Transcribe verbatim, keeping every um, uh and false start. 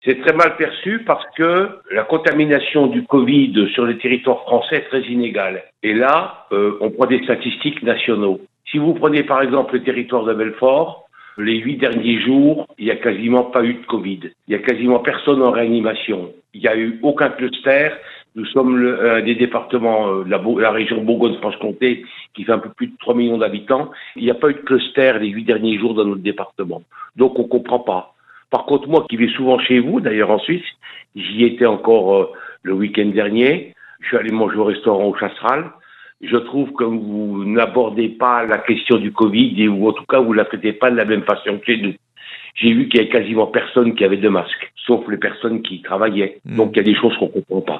C'est très mal perçu parce que la contamination du Covid sur le territoire français est très inégale. Et là, euh, on prend des statistiques nationaux. Si vous prenez par exemple le territoire de Belfort, les huit derniers jours, il n'y a quasiment pas eu de Covid. Il n'y a quasiment personne en réanimation. Il n'y a eu aucun cluster. Nous sommes le, un des départements euh, de la, la région Bourgogne-Franche-Comté qui fait un peu plus de trois millions d'habitants. Il n'y a pas eu de cluster les huit derniers jours dans notre département. Donc on ne comprend pas. Par contre, moi qui vais souvent chez vous, d'ailleurs en Suisse, j'y étais encore euh, le week-end dernier. Je suis allé manger au restaurant au Chasseral. Je trouve que vous n'abordez pas la question du Covid, et, ou en tout cas vous ne la traitez pas de la même façon que chez nous. J'ai vu qu'il y avait quasiment personne qui avait de masque, sauf les personnes qui travaillaient. Mmh. Donc il y a des choses qu'on ne comprend pas.